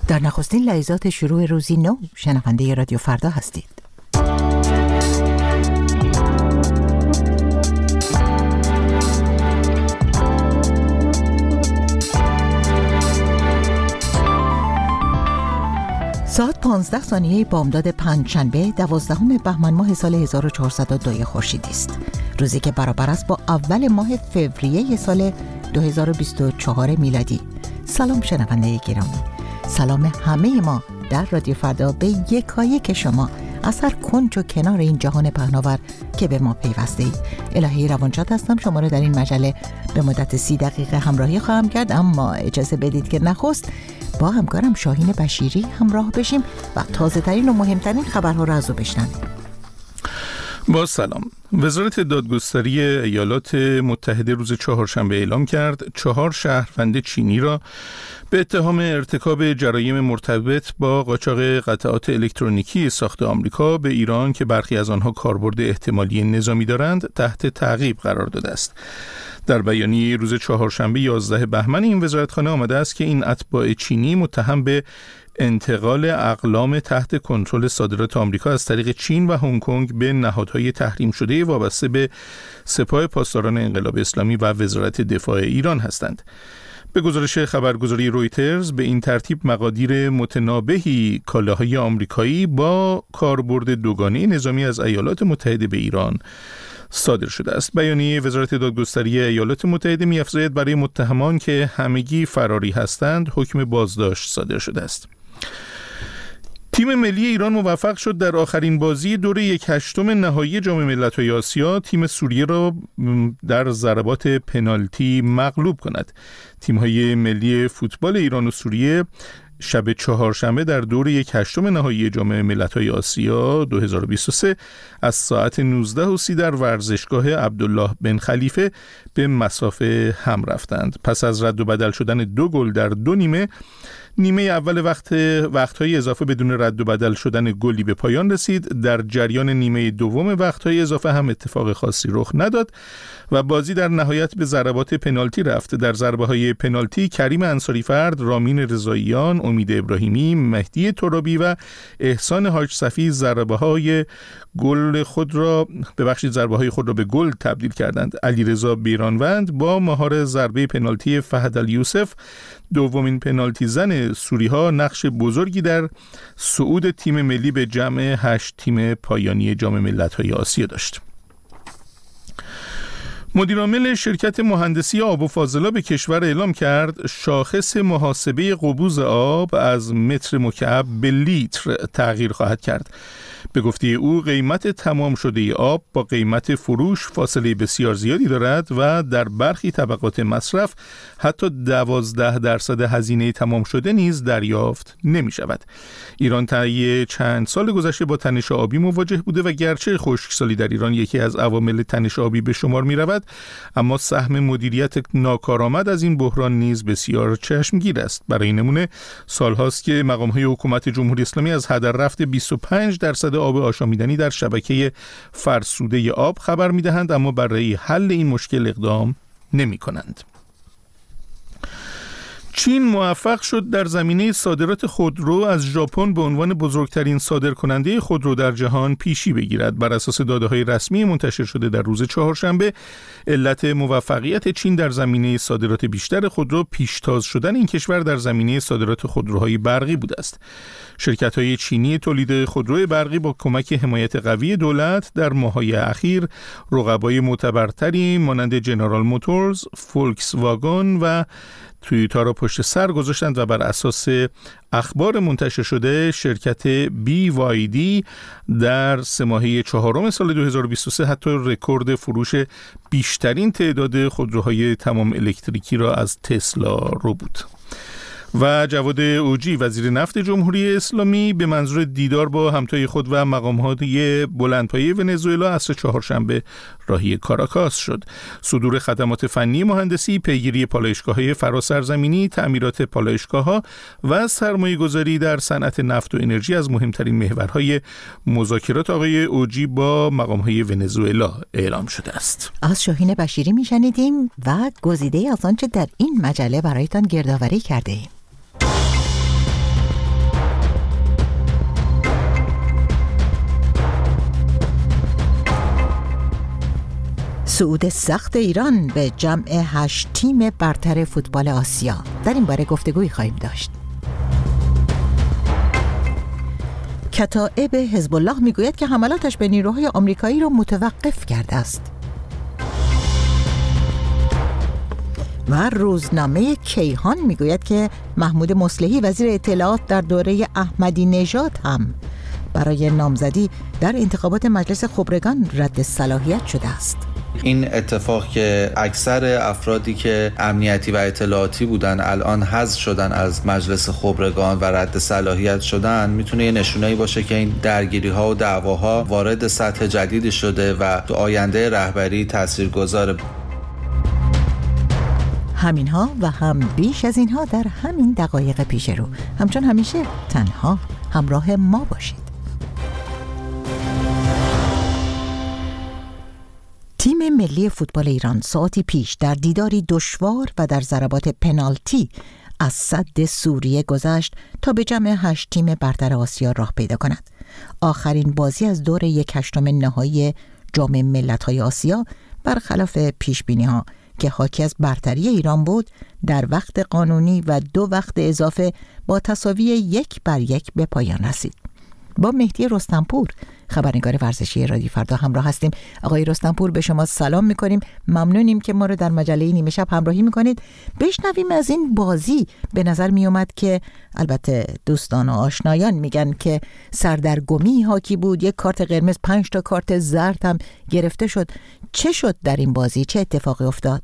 در نخستین لحظات شروع روزی نو شنونده رادیو فردا هستید. ساعت 15 ثانیه بامداد پنجشنبه 12 بهمن ماه سال 1402 خورشیدی است. روزی که برابر است با اول ماه فوریه سال 2024 میلادی. سلام شنونده گرامی، سلام همه ما در رادیو فردا به یکایک شما از هر کنج و کنار این جهان پهناور که به ما پیوسته اید. الهی روانشاد هستم، شما را در این مجله به مدت 30 دقیقه همراهی خواهم کرد، اما اجازه بدید که نخست با همکارم شاهین بشیری همراه بشیم و تازه ترین و مهمترین خبرها را از او بشنویم. با سلام. وزارت دادگستری ایالات متحده روز چهارشنبه اعلام کرد 4 شهروند چینی را به اتهام ارتکاب جرایم مرتبط با قاچاق قطعات الکترونیکی ساخت آمریکا به ایران که برخی از آنها کاربرد احتمالی نظامی دارند تحت تعقیب قرار داده است. در بیانیه روز چهارشنبه 11 بهمن این وزارتخانه آمده است که این اتباع چینی متهم به انتقال اقلام تحت کنترل صادرات آمریکا از طریق چین و هنگ کنگ به نهادهای تحریم شده وابسته به سپاه پاسداران انقلاب اسلامی و وزارت دفاع ایران هستند. به گزارش خبرگزاری رویترز به این ترتیب مقادیر متنابهی کالاهای آمریکایی با کاربرد دوگانه نظامی از ایالات متحده به ایران صادر شده است. بیانیه وزارت دادگستری ایالات متحده می‌افزاید برای متهمان که همگی فراری هستند حکم بازداشت صادر شده است. تیم ملی ایران موفق شد در آخرین بازی دور 1/8 نهایی جام ملت‌های آسیا تیم سوریه را در ضربات پنالتی مغلوب کند. تیم‌های ملی فوتبال ایران و سوریه شب چهارشنبه در دور 1/8 نهایی جام ملت‌های آسیا 2023 از ساعت 19:30 در ورزشگاه عبدالله بن خلیفه به مسافه هم رفتند. پس از رد و بدل شدن 2 گل در 2 نیمه اول وقت‌های اضافه بدون رد و بدل شدن گلی به پایان رسید. در جریان نیمه دوم وقت‌های اضافه هم اتفاق خاصی رخ نداد و بازی در نهایت به ضربات پنالتی رفت. در ضربه‌های پنالتی کریم انصاری فرد، رامین رضاییان، امید ابراهیمی، مهدی ترابی و احسان حاج صفی ضربه‌های خود را به گل تبدیل کردند. علیرضا بیرانوند با مهار ضربه پنالتی فهد الیوسف دومین پنالتی زن سوری‌ها نقش بزرگی در صعود تیم ملی به جمع 8 تیم پایانی جام ملت‌های آسیا داشت. مدیرعامل شرکت مهندسی آب و فاضلاب کشور اعلام کرد شاخص محاسبه قبوز آب از متر مکعب به لیتر تغییر خواهد کرد. به گفته او قیمت تمام شده آب با قیمت فروش فاصله بسیار زیادی دارد و در برخی طبقات مصرف حتی 12% هزینه تمام شده نیز دریافت نمی شود. ایران طی چند سال گذشته با تنش آبی مواجه بوده و گرچه خشکسالی در ایران یکی از عوامل تنش آبی به شمار می رود، اما سهم مدیریت ناکارآمد از این بحران نیز بسیار چشمگیر است. برای نمونه سالهاست که مقام‌های حکومت جمهوری اسلامی از هدر رفت 25% آب آشامیدنی در شبکه فرسوده آب خبر می‌دهند، اما برای حل این مشکل اقدام نمی‌کنند. چین موفق شد در زمینه صادرات خودرو از ژاپن به عنوان بزرگترین صادرکننده خودرو در جهان پیشی بگیرد. بر اساس داده‌های رسمی منتشر شده در روز چهارشنبه، علت موفقیت چین در زمینه صادرات بیشتر خودرو پیشتاز شدن این کشور در زمینه صادرات خودروهای برقی بوده است. شرکت‌های چینی تولید خودرو برقی با کمک حمایت قوی دولت در ماه‌های اخیر رقبای معتبرتری مانند جنرال موتورز، فولکس واگن و تویوتا را پشت سر گذاشتند و بر اساس اخبار منتشر شده شرکت BYD در 3 ماهه چهارم سال 2023 حتی رکورد فروش بیشترین تعداد خودروهای تمام الکتریکی را از تسلا رو بود. و جواد اوجی وزیر نفت جمهوری اسلامی به منظور دیدار با همتای خود و مقامات بلندپایه ونزوئلا عصر چهارشنبه راهی کاراکاس شد. صدور خدمات فنی مهندسی، پیگیری پالایشگاه‌های فراسرزمینی، تعمیرات پالایشگاه‌ها و سرمایه‌گذاری در صنعت نفت و انرژی از مهمترین محورهای مذاکرات آقای اوجی با مقام‌های ونزوئلا اعلام شده است. از شاهین بشیری میشنیدیم و گزیده از آنچه در این مجله برایتان گردآوری کرده ایم. صعود سخت ایران به جمع 8 تیم برتر فوتبال آسیا. در این باره گفتگویی خواهیم داشت. کتائب حزب الله میگوید که حملاتش به نیروهای آمریکایی را متوقف کرده است. و روزنامه کیهان میگوید که محمود مصلحی وزیر اطلاعات در دوره احمدی نژاد هم برای نامزدی در انتخابات مجلس خبرگان رد صلاحیت شده است. این اتفاق که اکثر افرادی که امنیتی و اطلاعاتی بودن الان حذف شدن از مجلس خبرگان و رد صلاحیت شدن میتونه یه نشونه‌ای باشه که این درگیری‌ها و دعواها وارد سطح جدیدی شده و تو آینده رهبری تاثیرگذاره. همینها و هم بیش از اینها در همین دقایق پیش رو. همچون همیشه تنها همراه ما باشید. تیم ملی فوتبال ایران ساعتی پیش در دیداری دشوار و در ضربات پنالتی از سد سوریه گذشت تا به جمع 8 تیم برتر آسیا راه پیدا کند. آخرین بازی از دور 1/8 نهایی جام ملت‌های آسیا برخلاف پیش‌بینی‌ها که حاکی از برتری ایران بود در وقت قانونی و 2 وقت اضافه با تساوی 1-1 به پایان رسید. با مهدی رستمپور خبرنگار ورزشی رادیو فردا همراه هستیم. آقای رستمپور به شما سلام میکنیم. ممنونیم که ما رو در مجله نیمه شب همراهی میکنید. بشنویم از این بازی. به نظر میومد که البته دوستان و آشنایان میگن که سردرگمی حاکی بود. 1 کارت قرمز، 5 تا کارت زرد هم گرفته شد. چه شد در این بازی؟ چه اتفاقی افتاد؟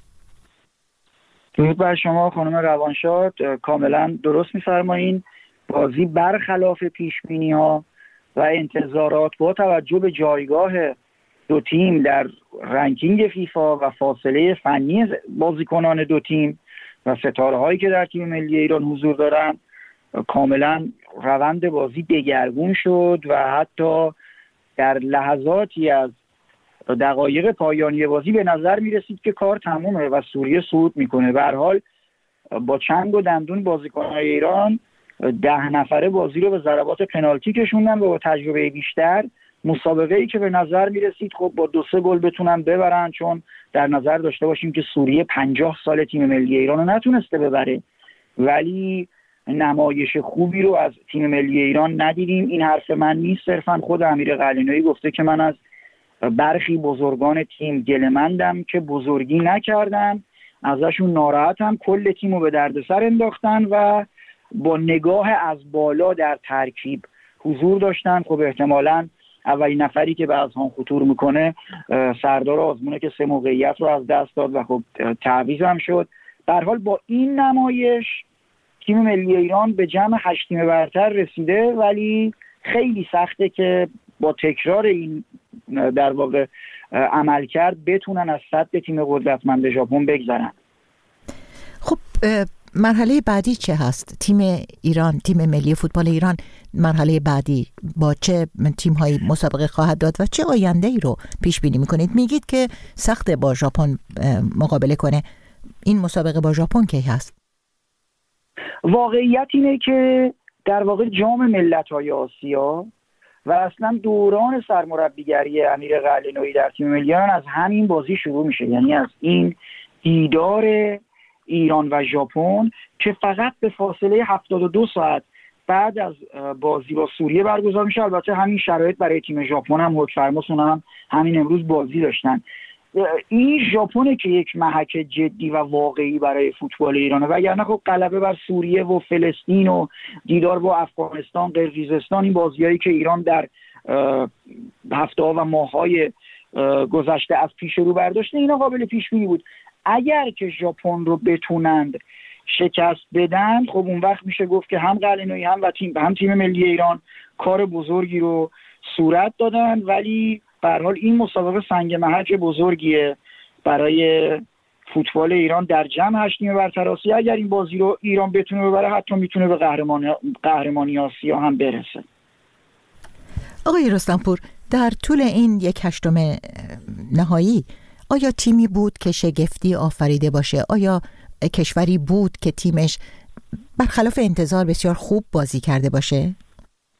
درود بر شما خانم روانشاد. کاملا درست میفرمایین. بازی برخلاف پیش‌بینی‌ها و انتظارات با توجه به جایگاه 2 تیم در رنکینگ فیفا و فاصله فنی بازیکنان 2 تیم و ستاره‌هایی که در تیم ملی ایران حضور دارن کاملا روند بازی دگرگون شد و حتی در لحظاتی از دقایق پایانی بازی به نظر می‌رسید که کار تمومه و سوریه صعود می‌کنه. به هر حال با چنگ و دندون بازیکن‌های ایران 10 نفره بازی رو به ضربات پنالتی کشوندن و با تجربه بیشتر مسابقه‌ای که به نظر می‌رسید خب با 2-3 گل بتونن ببرن، چون در نظر داشته باشیم که سوریه 50 سال تیم ملی ایران رو نتونسته ببره، ولی نمایش خوبی رو از تیم ملی ایران ندیدیم. این حرف من نیست، صرفا خود امیر قلعه‌نویی گفته که من از برخی بزرگان تیم گله‌مندم که بزرگی نکردن، ازشون ناراحتم، کل تیم رو به دردسر انداختن و با نگاه از بالا در ترکیب حضور داشتن. خب احتمالاً اولین نفری که به اذهان خطور میکنه سردار آزمونه که 3 موقعیت رو از دست داد و خب تعویض هم شد. در حال با این نمایش تیم ملی ایران به جمع 8 تیم برتر رسیده، ولی خیلی سخته که با تکرار این در واقع عملکرد بتونن از سد تیم قدرتمند ژاپن بگذرن. خب مرحله بعدی چه هست؟ تیم ایران، تیم ملی فوتبال ایران مرحله بعدی با چه تیم‌هایی مسابقه خواهد داد و چه آینده‌ای رو پیش بینی می‌کنید؟ میگید که سخته با ژاپن مقابله کنه. این مسابقه با ژاپن کی هست؟ واقعیت اینه که در واقع جام ملت‌های آسیا و اصلا دوران سرمربیگری امیر قلعه‌نویی در تیم ملی ایران از همین بازی شروع میشه، یعنی از این دیدار ایران و ژاپن که فقط به فاصله 72 ساعت بعد از بازی با سوریه برگزار میشه. البته همین شرایط برای تیم ژاپن هم حکم‌فرما هم همین امروز بازی داشتن. این ژاپنه که یک محک جدی و واقعی برای فوتبال ایرانه، وگرنه خب غلبه بر سوریه و فلسطین و دیدار با افغانستان، قرقیزستان، این بازیایی که ایران در هفته‌ها و ماه‌های گذشته از پیش رو برداشته، اینا قابل پیش بینی بود. اگر که ژاپن رو بتونند شکست بدن، خب اون وقت میشه گفت که هم قلعه‌نویی هم تیم ملی ایران کار بزرگی رو صورت دادن. ولی به هر حال این مسابقه سنگ محک بزرگیه برای فوتبال ایران در جمع 8 تیم برتر آسیا. اگر این بازی رو ایران بتونه ببره، حتی میتونه به قهرمانی آسیا هم برسه. آقای رستمپور، در طول این 1/8 نهایی آیا تیمی بود که شگفتی آفریده باشه؟ آیا کشوری بود که تیمش برخلاف انتظار بسیار خوب بازی کرده باشه؟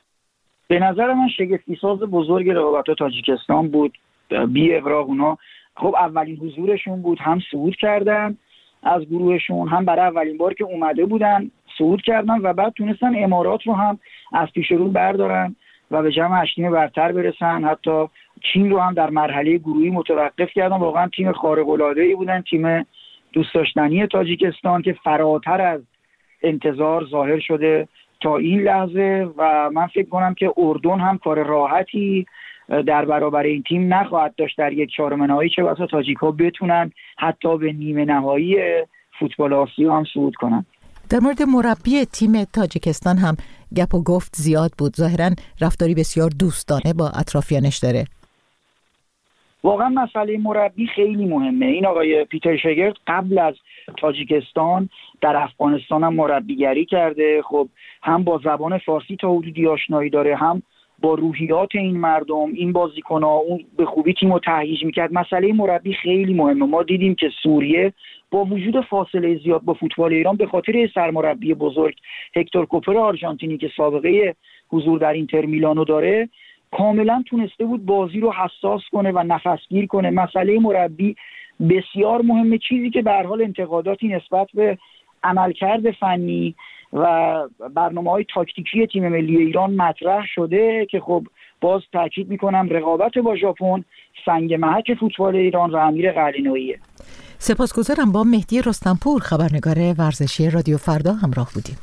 به نظر من شگفتی ساز بزرگ رقابت‌ها تاجیکستان بود. بی ابراق اونا خب اولین حضورشون بود، هم صعود کردن از گروهشون، هم برای اولین بار که اومده بودن صعود کردن و بعد تونستن امارات رو هم از پیش رو بردارن و به جمع 8 تیم برتر برسن. حتی چین رو هم در مرحله گروهی متوقف کردن. واقعا تیم خارق‌العاده‌ای بودن، تیم دوست داشتنی تاجیکستان که فراتر از انتظار ظاهر شده تا این لحظه و من فکر کنم که اردن هم کار راحتی در برابر این تیم نخواهد داشت در یک چهارم نهایی، چه بسا تاجیک‌ها بتونن حتی به نیمه نهایی فوتبال آسیا هم صعود کنن. در مورد مربی تیم تاجیکستان هم گپ و گفت زیاد بود. ظاهراً رفتاری بسیار دوستانه با اطرافیانش داره. واقعا مسئله مربی خیلی مهمه. این آقای پیتر شگرد قبل از تاجیکستان در افغانستان هم مربیگری کرده. خب هم با زبان فارسی تا حدودی آشنایی داره، هم با روحیات این مردم، این بازیکن‌ها اون به خوبی تیمو تهییج میکرد. مسئله مربی خیلی مهمه. ما دیدیم که سوریه با وجود فاصله زیاد با فوتبال ایران به خاطر سرمربی بزرگ هکتور کوپر آرژانتینی که سابقه حضور در اینتر میلانو داره، کاملا تونسته بود بازی رو حساس کنه و نفسگیر کنه. مسئله مربی بسیار مهمه، چیزی که به هر حال انتقاداتی نسبت به عملکرد فنی و برنامه‌های تاکتیکی تیم ملی ایران مطرح شده که خب باز تاکید میکنم رقابت با ژاپن سنگ محک فوتبال ایران و امیر قلعه‌نوییه. سپاسگزارم. با مهدی رستمپور خبرنگار ورزشی رادیو فردا همراه بودیم.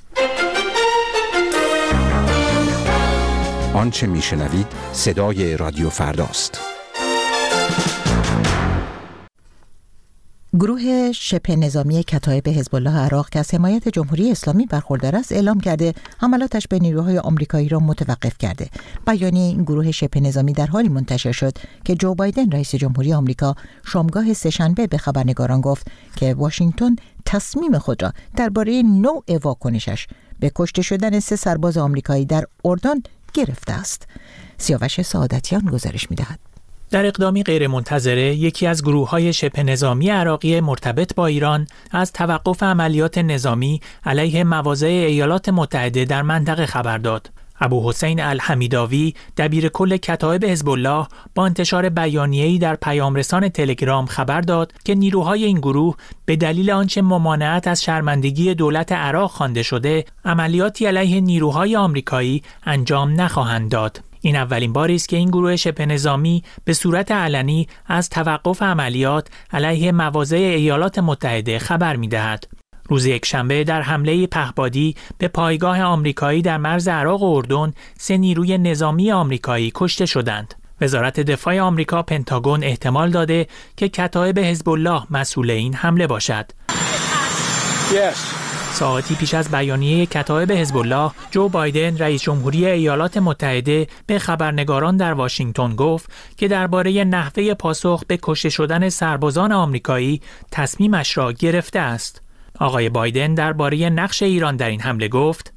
آنچه میشنوید صدای رادیو فرداست. گروه شبه نظامی کتایب حزب الله عراق که از حمایت جمهوری اسلامی برخوردار است اعلام کرده حملاتش به نیروهای آمریکایی را متوقف کرده. بیانیه این گروه شبه نظامی در حالی منتشر شد که جو بایدن رئیس جمهوری آمریکا شامگاه سه‌شنبه به خبرنگاران گفت که واشنگتن تصمیم خود را درباره نوع واکنشش به کشته شدن 3 سرباز آمریکایی در اردن گرفته است. سیاوش سعادتیان گزارش می‌دهد. در اقدامی غیرمنتظره یکی از گروه‌های شبه نظامی عراقی مرتبط با ایران از توقف عملیات نظامی علیه مواضع ایالات متحده در منطقه خبر داد. ابوحسین الحمیداوی دبیر کل کتایب حزب الله با انتشار بیانیه‌ای در پیامرسان تلگرام خبر داد که نیروهای این گروه به دلیل آنچه ممانعت از شرمندگی دولت عراق خوانده شده عملیاتی علیه نیروهای آمریکایی انجام نخواهند داد. این اولین باری است که این گروه شبه نظامی به صورت علنی از توقف عملیات علیه مواضع ایالات متحده خبر می‌دهد. روز یکشنبه در حمله پهپادی به پایگاه آمریکایی در مرز عراق و اردن 3 نیروی نظامی آمریکایی کشته شدند. وزارت دفاع آمریکا پنتاگون احتمال داده که کتایب حزب الله مسئول این حمله باشد. ساعتی پیش از بیانیه کتایب حزب الله، جو بایدن رئیس جمهوری ایالات متحده به خبرنگاران در واشنگتن گفت که درباره نحوه پاسخ به کشته شدن سربازان آمریکایی تصمیمش را گرفته است. آقای بایدن درباره نقش ایران در این حمله گفت: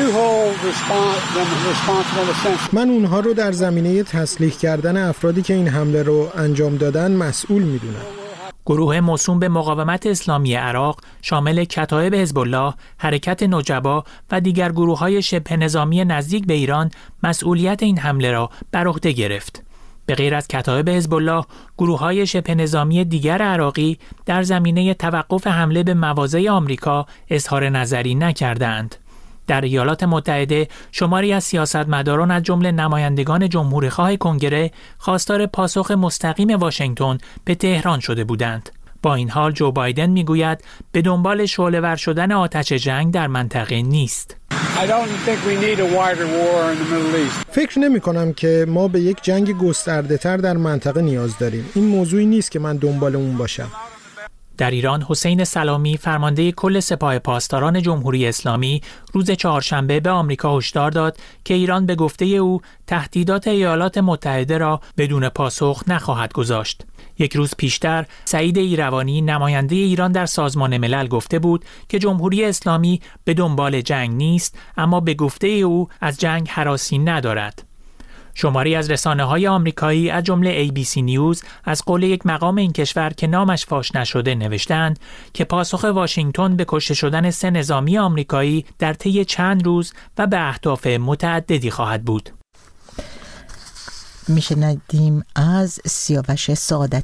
من اونها رو در زمینه تسلیح کردن افرادی که این حمله رو انجام دادن مسئول میدونم. گروه موسوم به مقاومت اسلامی عراق شامل کتایب حزب الله، حرکت نجبا و دیگر گروه‌های شبه نظامی نزدیک به ایران مسئولیت این حمله را بر عهده گرفت. به غیر از کتایب حزب الله، گروه‌های شبه نظامی دیگر عراقی در زمینه توقف حمله به مواضع آمریکا اظهار نظری نکردند. در ایالات متحده شماری از سیاستمداران از جمله نمایندگان جمهوری‌خواه کنگره خواستار پاسخ مستقیم واشنگتن به تهران شده بودند. با این حال جو بایدن میگوید به دنبال شعله‌ور شدن آتش جنگ در منطقه نیست. فکر نمی کنم که ما به یک جنگ گسترده تر در منطقه نیاز داریم. این موضوعی نیست که من دنبال اون باشم. در ایران حسین سلامی فرمانده کل سپاه پاسداران جمهوری اسلامی روز چهارشنبه به آمریکا هشدار داد که ایران به گفته او تهدیدات ایالات متحده را بدون پاسخ نخواهد گذاشت. یک روز پیشتر سعید ایروانی نماینده ایران در سازمان ملل گفته بود که جمهوری اسلامی به دنبال جنگ نیست، اما به گفته او از جنگ هراسی ندارد. شماری از رسانه‌های آمریکایی از جمله ABC نیوز از قول یک مقام این کشور که نامش فاش نشده نوشتند که پاسخ واشنگتن به کشته شدن 3 نظامی آمریکایی در طی چند روز و به اهداف متعددی خواهد بود. میشنیدیم از سیاوش سعادتیان.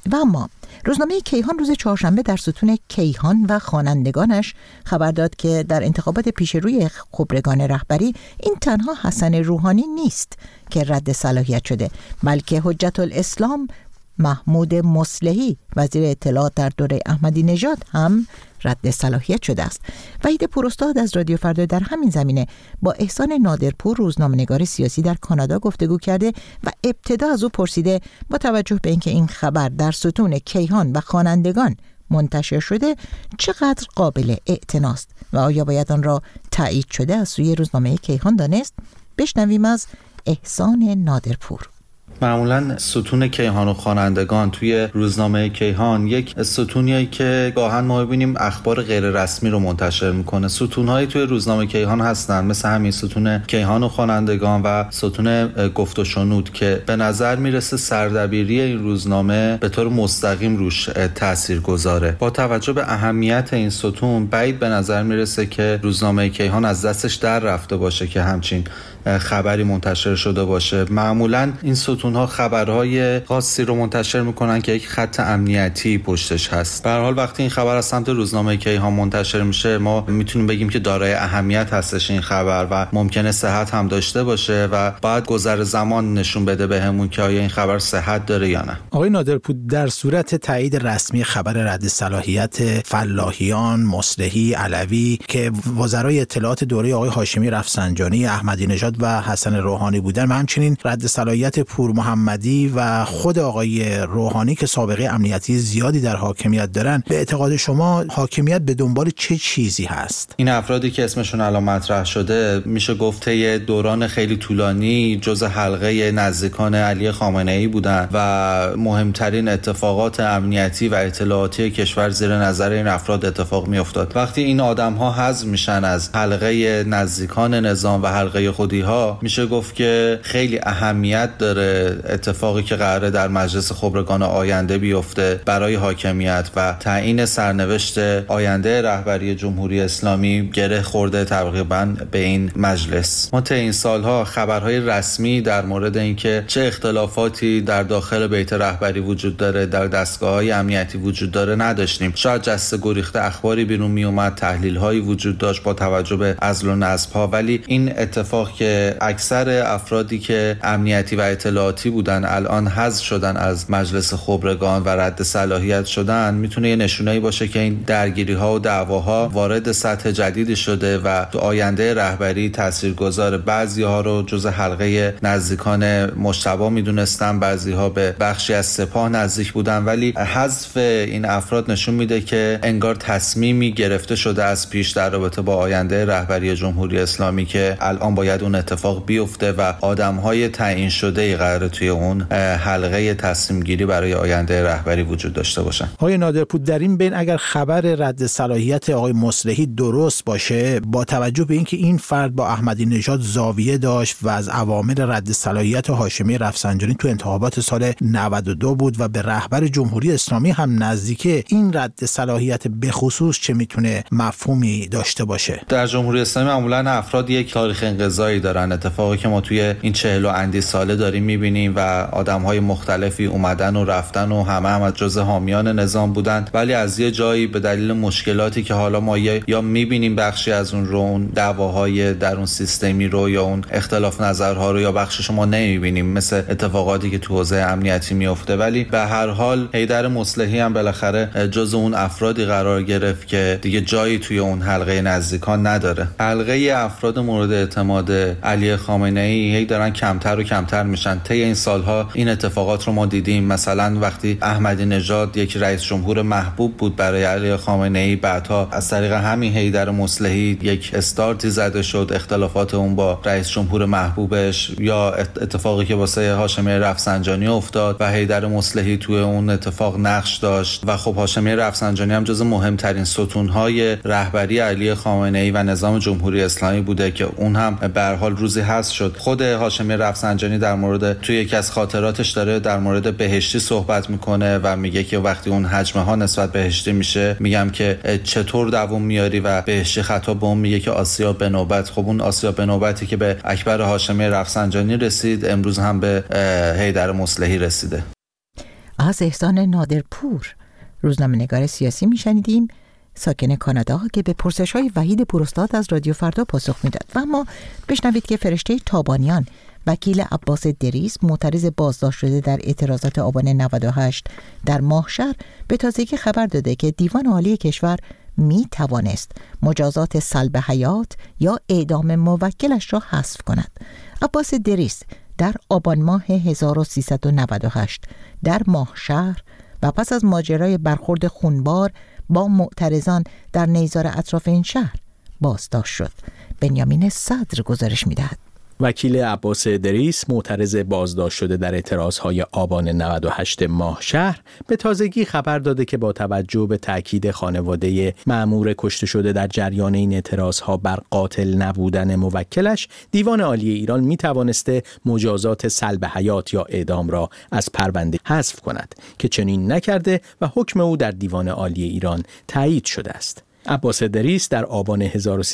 و اما روزنامه کیهان روز چهارشنبه در ستون کیهان و خوانندگانش خبر داد که در انتخابات پیش روی خبرگان رهبری این تنها حسن روحانی نیست که رد صلاحیت شده، بلکه حجت الاسلام محمود مصلحی وزیر اطلاعات در دوره احمدی نژاد هم رد صلاحیت شده است. وحید پوراستاد از رادیو فردا در همین زمینه با احسان نادرپور روزنامه‌نگار سیاسی در کانادا گفتگو کرده و ابتدا از او پرسیده با توجه به اینکه این خبر در ستون کیهان و خوانندگان منتشر شده چقدر قابل اعتناست و آیا باید آن را تایید شده از سوی روزنامه کیهان دانست؟ بشنویم از احسان نادرپور. معمولا ستون کیهان و خوانندگان توی روزنامه کیهان یک ستونیه که گاهن ما ببینیم اخبار غیر رسمی رو منتشر میکنه. ستونهایی توی روزنامه کیهان هستن مثل همین ستون کیهان و خوانندگان و ستون گفت و شنود که به نظر میرسه سردبیری این روزنامه به طور مستقیم روش تأثیر گذاره. با توجه به اهمیت این ستون بعید به نظر میرسه که روزنامه کیهان از دستش در رفته باشه که همچین خبری منتشر شده باشه. معمولا این ستون‌ها خبرهای خاصی رو منتشر میکنن که یک خط امنیتی پشتش هست. به هر حال وقتی این خبر از سمت روزنامه کیهان منتشر میشه ما میتونیم بگیم که دارای اهمیت هستش این خبر و ممکنه صحت هم داشته باشه و باید گذر زمان نشون بده بهمون که آیا این خبر صحت داره یا نه. آقای نادرپور، در صورت تایید رسمی خبر رد صلاحیت فلاحیان، مصلحی، علوی که وزرای اطلاعات دوره آقای هاشمی رفسنجانی، احمدی نژاد و حسن روحانی بودن و همچنین رد صلاحیت پور محمدی و خود آقای روحانی که سابقه امنیتی زیادی در حاکمیت دارن، به اعتقاد شما حاکمیت به دنبال چه چیزی هست؟ این افرادی که اسمشون الان مطرح شده میشه گفت یه دوران خیلی طولانی جزء حلقه نزدیکان علی خامنه‌ای بودن و مهمترین اتفاقات امنیتی و اطلاعاتی کشور زیر نظر این افراد اتفاق میافتاد. وقتی این آدم‌ها حذف میشن از حلقه نزدیکان نظام و حلقه خودی میشه گفت که خیلی اهمیت داره اتفاقی که قراره در مجلس خبرگان آینده بیفته برای حاکمیت و تعیین سرنوشت آینده رهبری جمهوری اسلامی گره خورده تقریبا به این مجلس. ما طی این سالها خبرهای رسمی در مورد اینکه چه اختلافاتی در داخل بیت رهبری وجود داره، در دستگاه‌های امنیتی وجود داره نداشتیم. شاید جسته گریخته اخباری بیرون می اومد، تحلیل‌هایی وجود داشت با توجه به عزل و نصب‌ها، ولی این اتفاق که اکثر افرادی که امنیتی و اطلاعاتی بودن الان حذف شدن از مجلس خبرگان و رد صلاحیت شدن میتونه یه نشونه‌ای باشه که این درگیری‌ها و دعواها وارد سطح جدیدی شده و تو آینده رهبری تاثیرگذار. بعضی‌ها رو جزء حلقه نزدیکان مجتبی میدونستن، بعضی‌ها به بخشی از سپاه نزدیک بودن، ولی حذف این افراد نشون میده که انگار تصمیمی گرفته شده از پیش در رابطه با آینده رهبری جمهوری اسلامی که الان باید اون اتفاق بیفته و آدم‌های تعیین شده‌ای قراره توی اون حلقه تصمیم گیری برای آینده رهبری وجود داشته باشن. آقای نادرپور، در این بین اگر خبر رد صلاحیت آقای مصلحی درست باشه، با توجه به اینکه این فرد با احمدی نژاد زاویه داشت و از عوامل رد صلاحیت هاشمی رفسنجانی تو انتخابات سال 92 بود و به رهبر جمهوری اسلامی هم نزدیکه، این رد صلاحیت به خصوص چه میتونه مفهومی داشته باشه؟ در جمهوری اسلامی معمولا افراد یک تاریخ انقضایی دارن. اتفاقی که ما توی این 40 و اندی ساله داریم میبینیم و آدم‌های مختلفی اومدن و رفتن و همه هم از جزء حامیان نظام بودن، ولی از یه جایی به دلیل مشکلاتی که حالا ما یا میبینیم بخشی از اون رو، اون دعواهای در اون سیستمی رو یا اون اختلاف نظرها رو، یا بخشش ما نمیبینیم مثل اتفاقاتی که تو حوزه امنیتی میفته. ولی به هر حال حیدر مصلحی هم بالاخره جزء اون افرادی قرار گرفت که دیگه جایی توی اون حلقه نزدیکان نداره. حلقه افراد مورد اعتماد علی خامنه‌ای هی دارن کمتر و کمتر میشن. طی این سالها این اتفاقات رو ما دیدیم. مثلا وقتی احمدی نژاد یک رئیس جمهور محبوب بود برای علی خامنه‌ای، بعدها از طریق همین حیدر مصلحی یک استارتی زده شد اختلافات اون با رئیس جمهور محبوبش، یا اتفاقی که واسه هاشمی رفسنجانی افتاد و حیدر مصلحی توی اون اتفاق نقش داشت. و خب هاشمی رفسنجانی هم جز مهمترین ستونهای رهبری علی خامنه‌ای و نظام جمهوری اسلامی بوده که اون هم به هر حال روزی حذف شد. خود هاشمی رفسنجانی در مورد توی یکی از خاطراتش داره در مورد بهشتی صحبت میکنه و میگه که وقتی اون حجمه ها نسبت بهشتی میشه، میگم که چطور دووم میاری و بهشتی خطاب به اون میگه که آسیا به نوبت. خب اون آسیا به نوبتی که به اکبر هاشمی رفسنجانی رسید، امروز هم به حیدر مصلحی رسیده. از احسان نادرپور، روزنامه‌نگار سیاسی میشنیدیم، ساکن کانادا، که به پرسش‌های وحید پوراستاد از رادیو فردا پاسخ میداد. و اما بشنوید که فرشته تابانیان، وکیل عباس دریس، معترض بازداشت شده در اعتراضات آبان 98 در ماهشهر، به تازگی خبر داده که دیوان عالی کشور می توانست مجازات سلب حیات یا اعدام موکلش را حذف کند. عباس دریس در آبان ماه 1398 در ماهشهر و پس از ماجرای برخورد خونبار با معترضان در نیزار اطراف این شهر بازداشت شد. بنیامین صدر گزارش می‌دهد. وکیل عباس دریس، معترض بازداشت شده در اعتراضهای آبان 98 ماهشهر، به تازگی خبر داده که با توجه به تأکید خانواده مأمور کشته شده در جریان این اعتراضها بر قاتل نبودن موکلش، دیوان عالی ایران می توانسته مجازات سلب حیات یا اعدام را از پرونده حذف کند که چنین نکرده و حکم او در دیوان عالی ایران تایید شده است. عباس دریس در آبان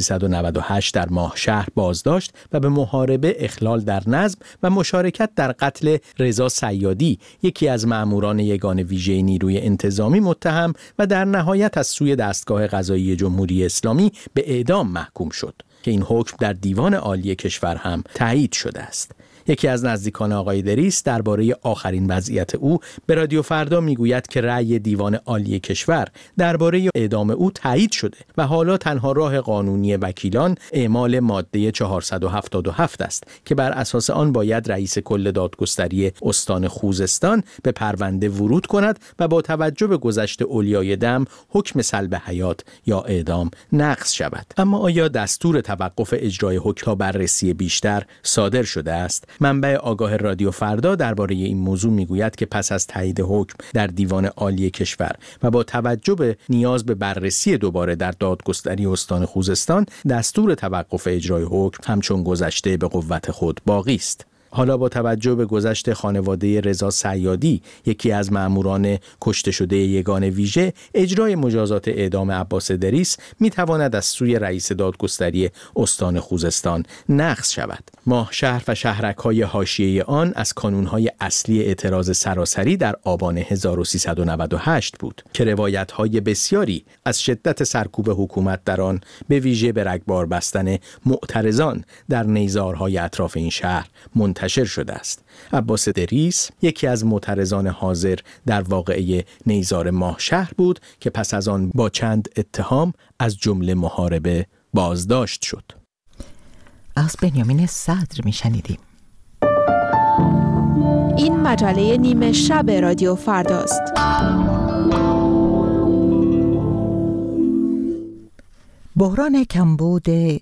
1398 در ماهشهر بازداشت و به محاربه، اخلال در نظم و مشارکت در قتل رضا صیادی، یکی از مأموران یگان ویژه نیروی انتظامی، متهم و در نهایت از سوی دستگاه قضایی جمهوری اسلامی به اعدام محکوم شد که این حکم در دیوان عالی کشور هم تایید شده است. یکی از نزدیکان آقای دریس درباره آخرین وضعیت او به رادیو فردا میگوید که رأی دیوان عالی کشور درباره اعدام او تایید شده و حالا تنها راه قانونی وکیلان اعمال ماده 477 است که بر اساس آن باید رئیس کل دادگستری استان خوزستان به پرونده ورود کند و با توجه به گذشت اولیای دم حکم سلب حیات یا اعدام نقض شود. اما آیا دستور توقف اجرای حکم تا بررسی بیشتر صادر شده است؟ منبع آگاه رادیو فردا درباره این موضوع میگوید که پس از تایید حکم در دیوان عالی کشور و با توجه به نیاز به بررسی دوباره در دادگستری استان خوزستان، دستور توقف اجرای حکم همچون گذشته به قوت خود باقی است. حالا با توجه به گذشت خانواده رضا صیادی، یکی از مأموران کشته شده یگان ویژه، اجرای مجازات اعدام عباس دریس میتواند از سوی رئیس دادگستری استان خوزستان نقض شود. ماهشهر و شهرک‌های حاشیه آن از کانون‌های اصلی اعتراض سراسری در آبان 1398 بود که روایت‌های بسیاری از شدت سرکوب حکومت در آن، به ویژه به رگبار بستن معترضان در نیزارهای اطراف این شهر منتشر شده است. عباس دریس یکی از معترضان حاضر در واقعه نیزار ماهشهر بود که پس از آن با چند اتهام از جمله محاربه بازداشت شد. از بنیامین صدر میشنیدیم. این مجله نیمه شب رادیو فرداست. بحران کمبود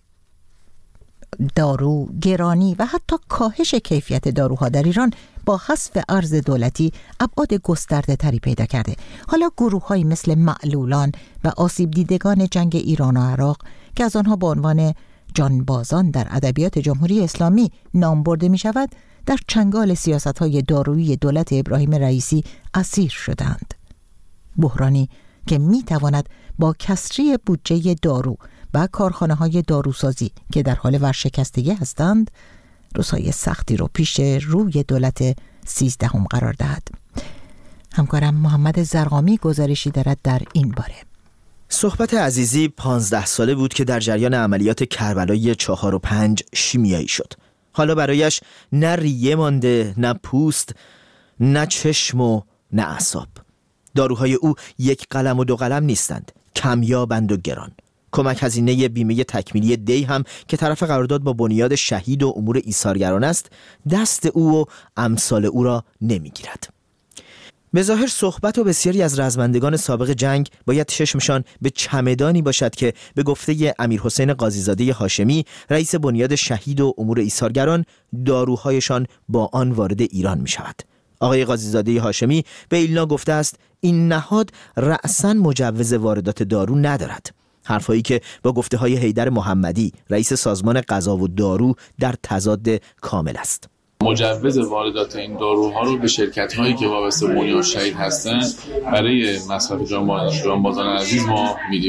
دارو، گرانی و حتی کاهش کیفیت داروها در ایران با حذف ارز دولتی ابعاد گسترده تری پیدا کرده. حالا گروه‌هایی مثل معلولان و آسیب دیدگان جنگ ایران و عراق که از آنها به عنوان جانبازان در ادبیات جمهوری اسلامی نام برده می شود، در چنگال سیاست‌های دارویی دولت ابراهیم رئیسی اسیر شدند. بحرانی که می تواند با کسری بودجه دارو و کارخانه‌های داروسازی که در حال ورشکستگی هستند، روزهای سختی رو پیش روی دولت 13 قرار دهد. همکارم محمد زرقامی گزارشی دارد در این باره. صحبت عزیزی 15 ساله بود که در جریان عملیات کربلای 4 و 5 شیمیایی شد. حالا برایش نه ریه مانده، نه پوست، نه چشم و نه اعصاب. داروهای او یک قلم و 2 قلم نیستند، کمیابند و گران. کمک هزینه بیمه تکمیلی دی هم که طرف قرارداد با بنیاد شهید و امور ایثارگران است، دست او و امثال او را نمیگیرد. به ظاهر صحبت و بسیاری از رزمندگان سابق جنگ باید چشمشان به چمدانی باشد که به گفته امیرحسین قاضیزاده هاشمی، رئیس بنیاد شهید و امور ایثارگران، داروهایشان با آن وارد ایران می شود. آقای قاضیزاده هاشمی به ایلنا گفته است این نهاد رأساً مجوز واردات دارو ندارد. حرفایی که با گفته های حیدر محمدی، رئیس سازمان غذا و دارو، در تضاد کامل است. مجوز واردات این داروها رو به شرکت‌هایی که وابسته به بنیاد شهید هستند برای مصرف جانبازان عزیز ما میدیم.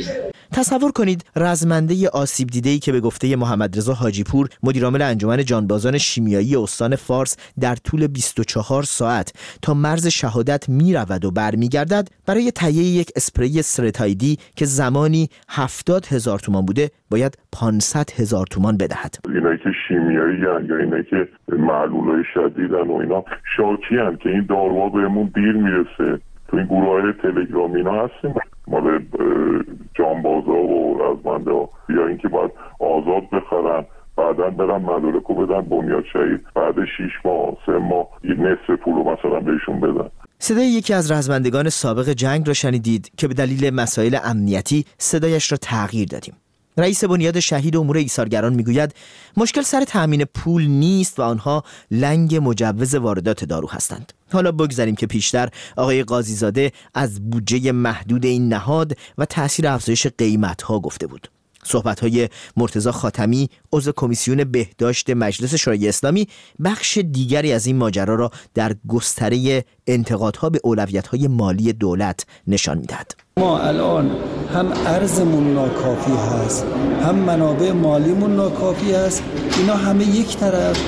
تصور کنید رزمنده آسیب دیده‌ای که به گفته محمد رضا حاجی‌پور مدیرعامل انجمن جانبازان شیمیایی استان فارس در طول 24 ساعت تا مرز شهادت می‌رود و برمیگردد، برای تهیه یک اسپری استرتایدی که زمانی 70,000 تومان بوده باید 500,000 تومان بدهد. اینایی که شیمیایی یا اینایی که معلولای شدیدن و اینا شاکی هستن که این داروها بهمون دیر میرسه. تو این گروه‌های تلگرام اینا هستیم مال جانبازا و رزمنده یا اینکه باید آزاد بخرن بعداً برن مدارکو بدن بنیاد شهید بعد 6 ماه 3 ماه نصف پولو مثلا بهشون بدن. صدای یکی از رزمندگان سابق جنگ را شنیدید که به دلیل مسائل امنیتی صدایش را تغییر دادیم. رئیس بنیاد شهید امور ایثارگران میگوید مشکل سر تأمین پول نیست و آنها لنگ مجوز واردات دارو هستند. حالا بگذاریم که پیشتر آقای قاضیزاده از بودجه محدود این نهاد و تأثیر افزایش قیمت‌ها گفته بود. صحبت‌های مرتضی خاتمی عضو کمیسیون بهداشت مجلس شورای اسلامی بخش دیگری از این ماجرا را در گستره انتقادها به اولویت‌های مالی دولت نشان می‌دهد. ما الان هم ارزمون ناکافی هست، هم منابع مالیمون ناکافی هست، اینا همه یک طرف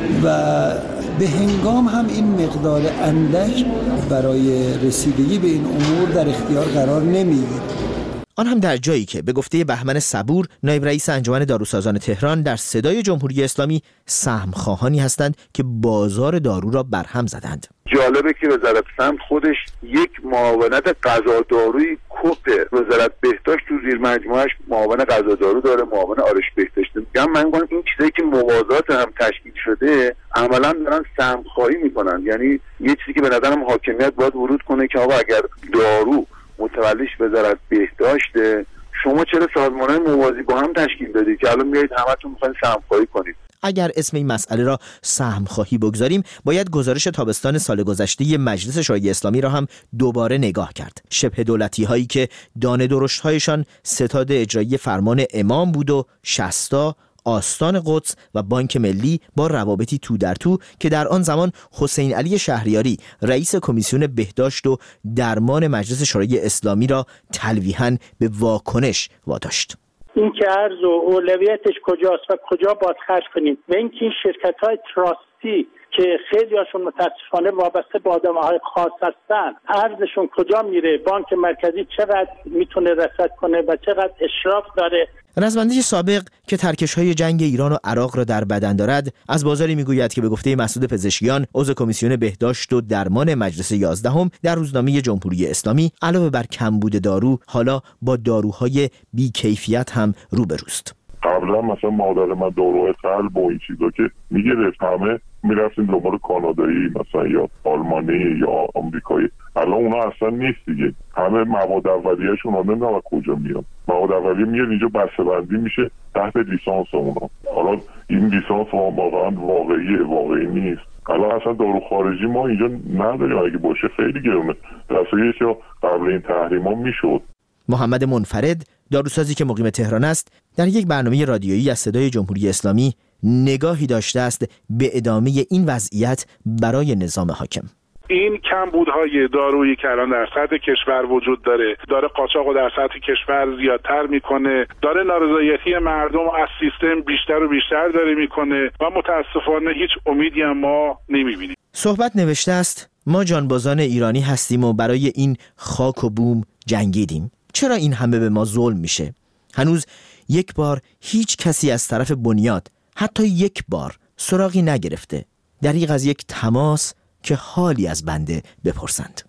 و به هنگام هم این مقدار اندک برای رسیدگی به این امور در اختیار قرار نمیگیره. آن هم در جایی که به گفته بهمن صبور نایب رئیس انجمن داروسازان تهران در صدای جمهوری اسلامی سهمخواهانی هستند که بازار دارو را برهم زدند. جالبه که وزارت سمت خودش یک معاونت غذا دارویی کوپه. وزارت بهداشت تو زیر مجموعهش معاون غذا دارو داره، معاون آرایش بهداشت. من میگم این چیزایی که موازات هم تشکیل شده عملاً دارن سهمخواهی میکنن. یعنی یه چیزی که به نظرم حاکمیت باید ورود کنه که آقا اگر دارو متولیش وزارت بهداشته، شما چرا سازمان‌های موازی با هم تشکیل دادید که الان میایید همتون میخواین سهمخواهی کنید؟ اگر اسم این مسئله را سهمخواهی بگذاریم، باید گزارش تابستان سال گذشته مجلس شورای اسلامی را هم دوباره نگاه کرد. شبه دولتی هایی که دانه درشت هایشان ستاد اجرایی فرمان امام بود و شستا، آستان قدس و بانک ملی با روابطی تو در تو که در آن زمان حسین علی شهریاری رئیس کمیسیون بهداشت و درمان مجلس شورای اسلامی را تلویحاً به واکنش واداشت. این که ارز و اولویتش کجاست و کجا باید خرج کنیم و اینکه این شرکت‌های تراستی که خیلی هاشون متاسفانه وابسته به آدم‌های خاص هستن، ارزشون کجا میره، بانک مرکزی چقدر میتونه رصد کنه و چقدر اشراف داره. رزمنده سابق که ترکش‌های جنگ ایران و عراق را در بدن دارد، از بازاری میگوید که به گفته مسعود پزشکیان عضو کمیسیون بهداشت و درمان مجلس 11 در روزنامه جمهوری اسلامی علاوه بر کمبود دارو، حالا با داروهای بی‌کیفیت هم روبروست. قبلا مثلا مادر من داروهای قلب و این چیزا که میگرفت همه میرفتیم دنبال کانادایی مثلا یا آلمانی یا آمریکایی. الان اونا اصلا نیست دیگه. همه مواد اولیه‌شون نمیدونم کجا میاد. مواد اولیه میاد اینجا بسته‌بندی میشه تحت لیسانس اونا. حالا این لیسانس واقعا واقعی نیست. الان اصلا دارو خارجی ما اینجا نداریم. اگه باشه خیلی گرونه. درسته که قبل این تحریما میشد. محمد منفرد، داروسازی که مقیم تهران است، در یک برنامه رادیویی از صدای جمهوری اسلامی نگاهی داشته است به ادامه این وضعیت برای نظام حاکم. این کمبودهای دارویی که الان در سطح کشور وجود داره قاچاقو در سطح کشور زیادتر میکنه، داره نارضایتی مردم از سیستم بیشتر و بیشتر داره میکنه و متاسفانه هیچ امیدی هم ما نمیبینیم. صحبت نوشته است ما جانبازان ایرانی هستیم و برای این خاک و بوم جنگیدیم. چرا این همه به ما ظلم میشه؟ هنوز یک بار هیچ کسی از طرف بنیاد حتی یک بار سراغی نگرفته دریغ از یک تماس که حالی از بنده بپرسند.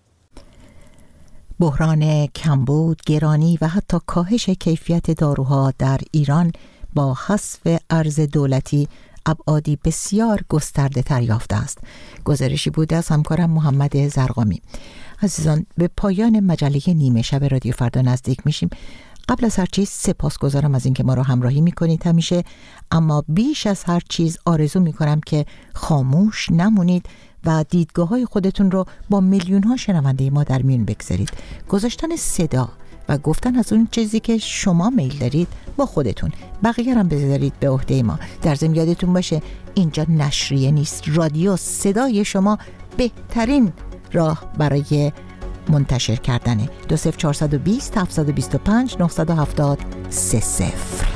بحران کمبود، گرانی و حتی کاهش کیفیت داروها در ایران با حذف ارز دولتی ابعادی بسیار گسترده تر یافته است. گزارشی بوده از همکارم محمد زرقامی. عزیزان، به پایان مجله نیمه شب رادیو فردا نزدیک میشیم. قبل از هر چیز سپاسگزارم از اینکه ما را همراهی میکنید همیشه، اما بیش از هر چیز آرزو میکنم که خاموش نمونید و دیدگاه‌های خودتون رو با میلیون‌ها شنونده ما در میون بگذارید. گذاشتن صدا و گفتن از اون چیزی که شما میل دارید با خودتون، بقیه هم بذارید به عهده ما. در ضمن یادتون باشه اینجا نشریه نیست، رادیو. صدای شما بهترین راه برای منتشر کردنه. 20420 725 970 30.